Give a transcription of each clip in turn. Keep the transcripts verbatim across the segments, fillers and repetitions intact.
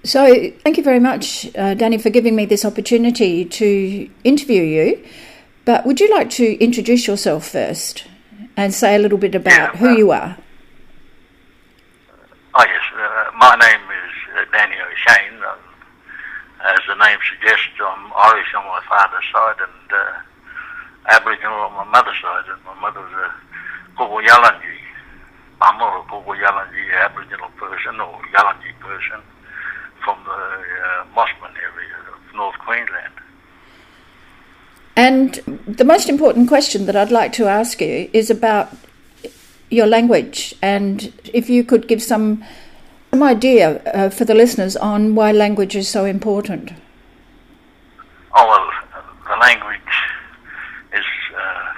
So thank you very much, uh, Danny, for giving me this opportunity to interview you. But would you like to introduce yourself first and say a little bit about yeah, who uh, you are? Oh yes, uh, my name is uh, Danny O'Shane. Um, as the name suggests, I'm Irish on my father's side and uh, Aboriginal on my mother's side. And my mother was a Gogo Yalanji. I'm not a Gogo Yalanji Aboriginal person or Yalanji person from the uh, Mossman area of North Queensland. And the most important question that I'd like to ask you is about your language, and if you could give some some idea uh, for the listeners on why language is so important. Oh, well, the language is uh,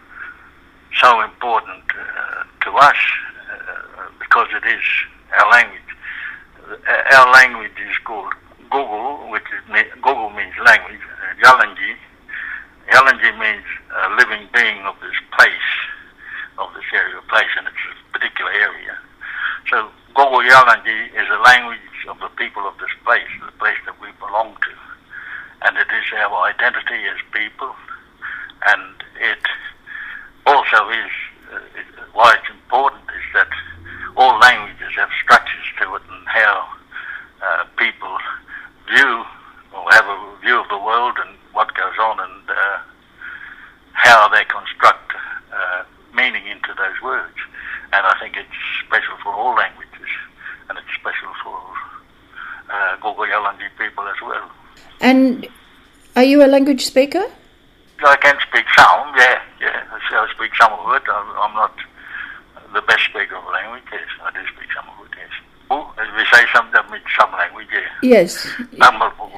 so important uh, to us uh, because it is our language. Our language is called Gogo, which is, Gogo means language. Uh, Yalanji. Yalanji means a living being of this place, of this area of place, and it's a particular area. So Gogo Yalanji is a language of the people of this place, the place that we belong to. And it is our identity as people, and it also is, uh, it, why it's important is that all languages have structures to it and how uh, people view or have a view of the world and what goes on and uh, how they construct uh, meaning into those words. And I think it's special for all languages, and it's special for uh, Gogo Yalanji people as well. And are you a language speaker? I can speak some, yeah, yeah. I speak some of it. I'm, I'm not the best speaker of language, yes. I do speak some of it, yes. Oh, as we say, some that means some language, yeah. Yes. Yeah,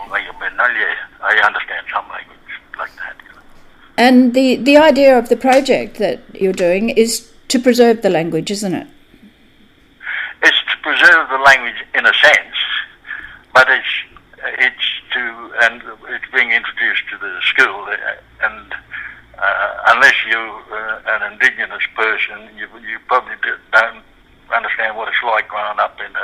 I understand some language like that. You know. And the, the idea of the project that you're doing is to preserve the language, isn't it? It's to preserve the language in a sense, but it's it's to, and it's being introduced to the school, and uh, unless you're uh, an Indigenous person, you you probably don't understand what it's like growing up in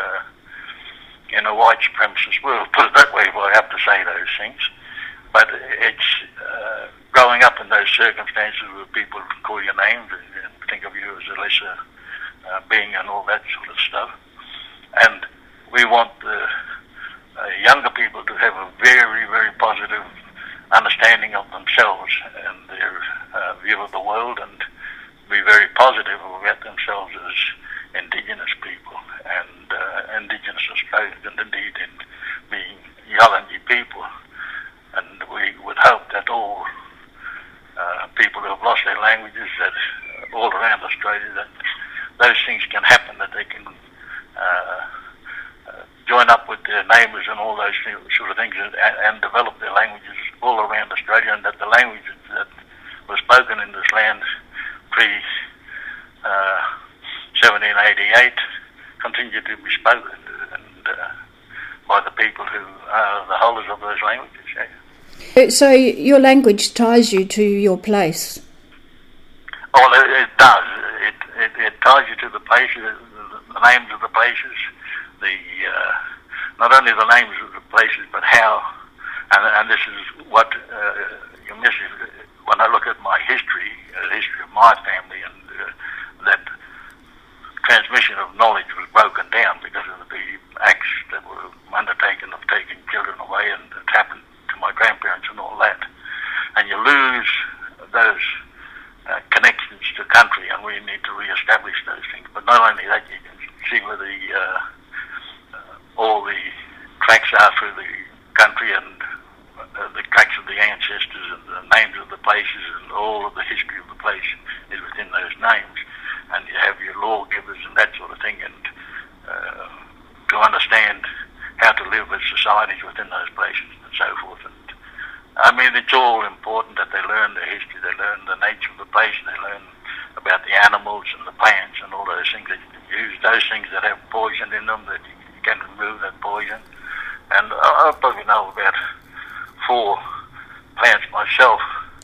a in a white supremacist world. Put it that way, if I have to say those things. But it's uh, growing up in those circumstances where people call your names and think of you as a lesser uh, being and all that sort of stuff. And we want the uh, younger people to have a very, very positive understanding of themselves and their uh, view of the world, and be very positive about themselves as Indigenous people and uh, Indigenous Australians, and indeed in being Yalanji people. And we would hope that all uh, people who have lost their languages, that uh, all around Australia, that those things can happen, that they can uh, uh, join up with their neighbours and all those sort of things, and, and develop their languages all around Australia, and that the languages that were spoken in this land pre uh, seventeen eighty-eight continue to be spoken and uh, by the people who are the holders of those languages. Yeah. So your language ties you to your place? Oh, well, it, it does. It, it it ties you to the places, the, the names of the places, the uh, not only the names of the places, but how. And, and this is what uh, you miss when I look at my history, uh, the history of my family, and uh, that transmission of knowledge was broken down because of the acts that were undertaken of taking children away, and it happened to my grandparents and all that. And you lose those uh, connections to country, and we need to re-establish those things. But not only that, you can see where the uh, uh, all the tracks are through the country, and uh, the tracks of the ancestors and the names of the places, and all of the history of the place is within those names. And you have your lawgivers and that sort of thing, and uh, to understand how to live as societies within those places and so forth. And I mean, it's all important that they learn the history, they learn the nature of the place, they learn about the animals and the plants and all those things that you can use, those things that have poison in them, that you can remove that poison. And I, I probably know about four plants myself,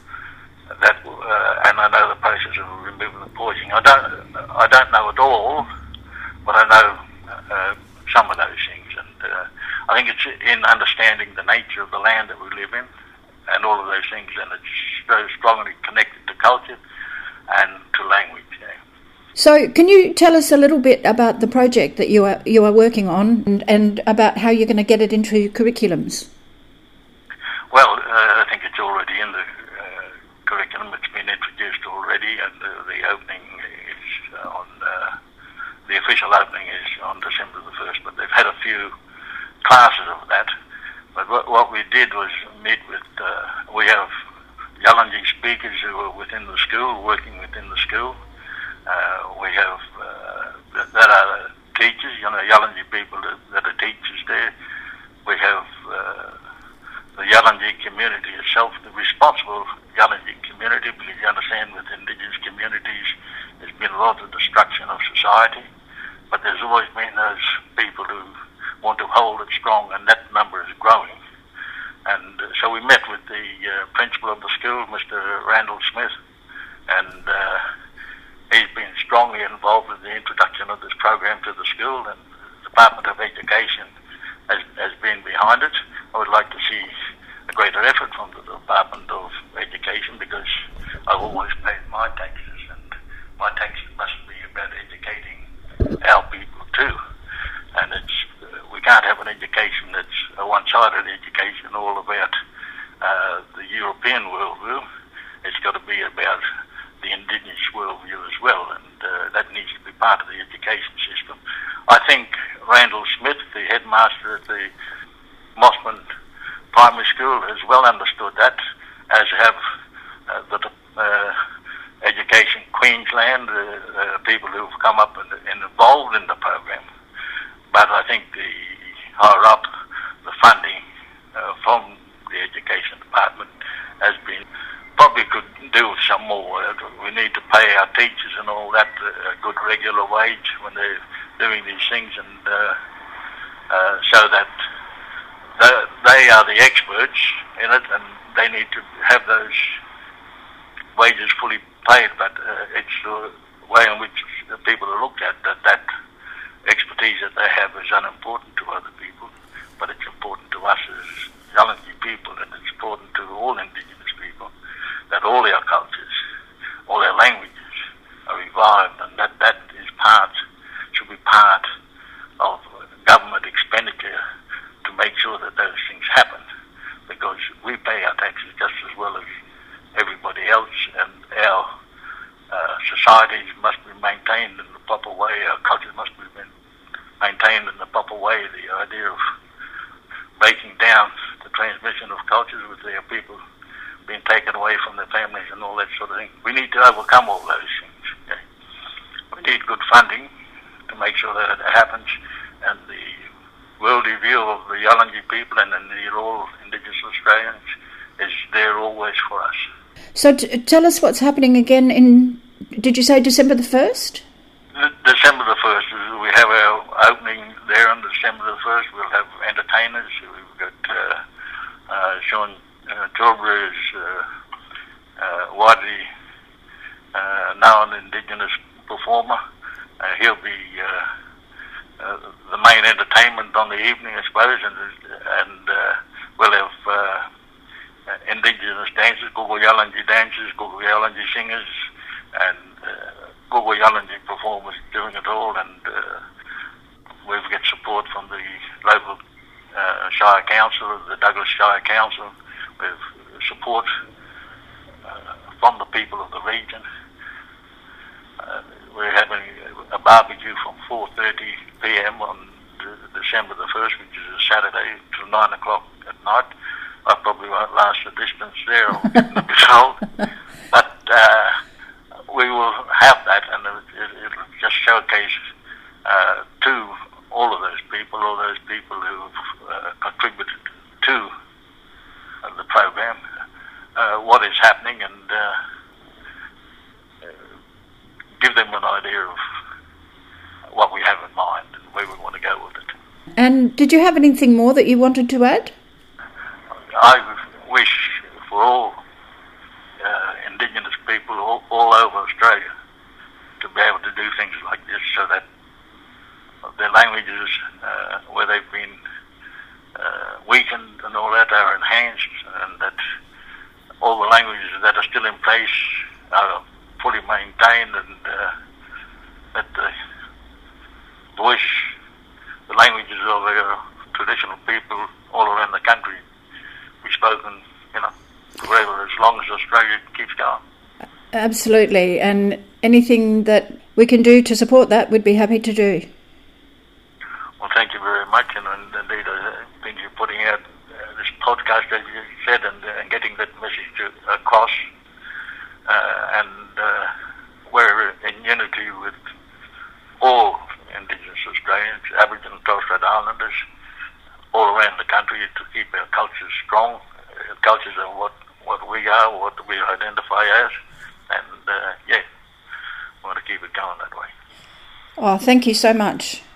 that uh, and I know the process of removing the poison. I don't, I don't know it all, but I know uh, some of those things. And uh, I think it's in understanding the nature of the land that we live in and all of those things, and it's so strongly connected to culture and to language. Yeah. So can you tell us a little bit about the project that you are you are working on and, and about how you're going to get it into curriculums? Well, uh, I think it's already in the uh, curriculum. It's been introduced already, and uh, the opening is on, uh, the official opening is on December the first, but they've had a few classes of that. But what, what we did was meet with, uh, we have Yalanji speakers who are within the school, working within the school. Uh, we have, uh, that, that are teachers, you know, Yalanji people that, that are teachers there. We have uh, the Yalanji community itself, the responsible Yalanji community, because you understand with Indigenous communities there's been a lot of destruction of society, but there's always been those people who want to hold it strong, and that number is growing. And uh, so we met with the uh, principal of the school, Mister Randall Smith, and uh, he's been strongly involved in the introduction of this program to the school, and the Department of Education has, has been behind it. I would like to see a greater effort from the Department of Education, because I've always paid my taxes, and my taxes must be about educating our people too. And it's uh, we can't have an education that's a one-sided education all about uh, the European worldview. It's got to be about the Indigenous worldview as well, and uh, that needs to be part of the education system. I think Randall Smith, the headmaster at the Mossman Primary School, has well understood that, as have uh, the uh, Education Queensland, uh, uh, people who've come up and, and involved in the program. But I think the higher up, the funding uh, from the Education Department has been, probably could do with some more. We need to pay our teachers and all that a good regular wage when they're doing these things, and uh, uh, so that they are the experts in it, and they need to have those wages fully paid. But uh, it's the way in which the people are looked at, that that expertise that they have is unimportant to other people, but it's important to us as Yalanji people, and it's important to all Indigenous people, that all our cultures, all our languages are revived, and that that is part, should be part of government expenditure to make sure that those things happen, because we pay our taxes just as well as everybody else, and our uh, societies must be maintained in the proper way, our cultures must be maintained in the proper way. The idea of breaking down the transmission of cultures with their people being taken away from their families and all that sort of thing. We need to overcome all those things. Okay? We need good funding to make sure that it happens, and the worldly view of the Yalanji people and indeed all Indigenous Australians is there always for us. So t- tell us what's happening again in, did you say December the first? December the first, we have our opening there on December the first. We'll have entertainers. We've got uh, uh, Sean uh, Tilbury is uh, uh, widely uh, known Indigenous performer. Uh, he'll be uh, uh, the main entertainment on the evening, I suppose, and, and uh, we'll have uh, Indigenous dancers, Gogo Yalanji dancers, Gogo Yalanji singers, and uh, Gogo Yalanji performers doing it all, and uh, we've got support from the local uh, Shire Council, the Douglas Shire Council. We've support uh, from the people of the region. Uh, we're having a barbecue from four thirty p.m. on December the first, which is a Saturday, till nine o'clock at night. I probably won't last the distance there, I'll get a bit old. But uh, we will have that, and it, it'll just showcase uh, to all of those people, all those people who've uh, contributed to uh, the program, uh, what is happening, and uh, give them an idea of what we have in mind and where we want to go with it. And did you have anything more that you wanted to add? I wish for all uh, Indigenous people all, all over Australia to be able to do things like this, so that their languages, uh, where they've been uh, uh, weakened and all that are enhanced, and that all the languages that are still in place are fully maintained, and uh, that the voice, the languages of our traditional people all around the country be spoken, you know, forever, as long as Australia keeps going. Absolutely, and anything that we can do to support that, we'd be happy to do. Well, thank you very much, and, and indeed I think you're putting out uh, this podcast, as you said, and, uh, and getting that message to, across, uh, and uh, we're in unity with all Indigenous Australians, Aboriginal and Torres Strait Islanders, all around the country, to keep our cultures strong. Uh, cultures are what, what we are, what we identify as, and uh, yeah, we want to keep it going that way. Oh, thank you so much.